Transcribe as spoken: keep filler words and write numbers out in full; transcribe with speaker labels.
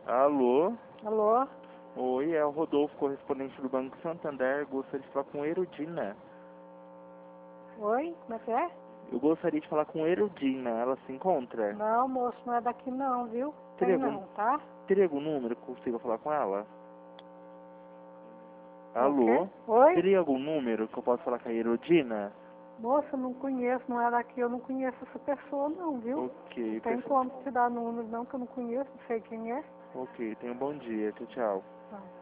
Speaker 1: Alô?
Speaker 2: Alô?
Speaker 1: Oi, é o Rodolfo, correspondente do Banco Santander. Gostaria de falar com Erudina.
Speaker 2: Oi? Como é que é?
Speaker 1: Eu gostaria de falar com Erudina. Ela se encontra?
Speaker 2: Não, moço, não é daqui não, viu?
Speaker 1: Teria
Speaker 2: Tem
Speaker 1: algum,
Speaker 2: não, tá?
Speaker 1: teria algum número que eu consiga falar com ela?
Speaker 2: O quê?
Speaker 1: Alô?
Speaker 2: Oi?
Speaker 1: Teria algum número que eu possa falar com a Erudina?
Speaker 2: Moça, não conheço, não é daqui, eu não conheço essa pessoa não, viu?
Speaker 1: Ok,
Speaker 2: Não tem
Speaker 1: perfeito.
Speaker 2: como te dar número não, que eu não conheço, não sei quem é.
Speaker 1: Ok, tenha um bom dia. Tchau, tchau.
Speaker 2: Tá.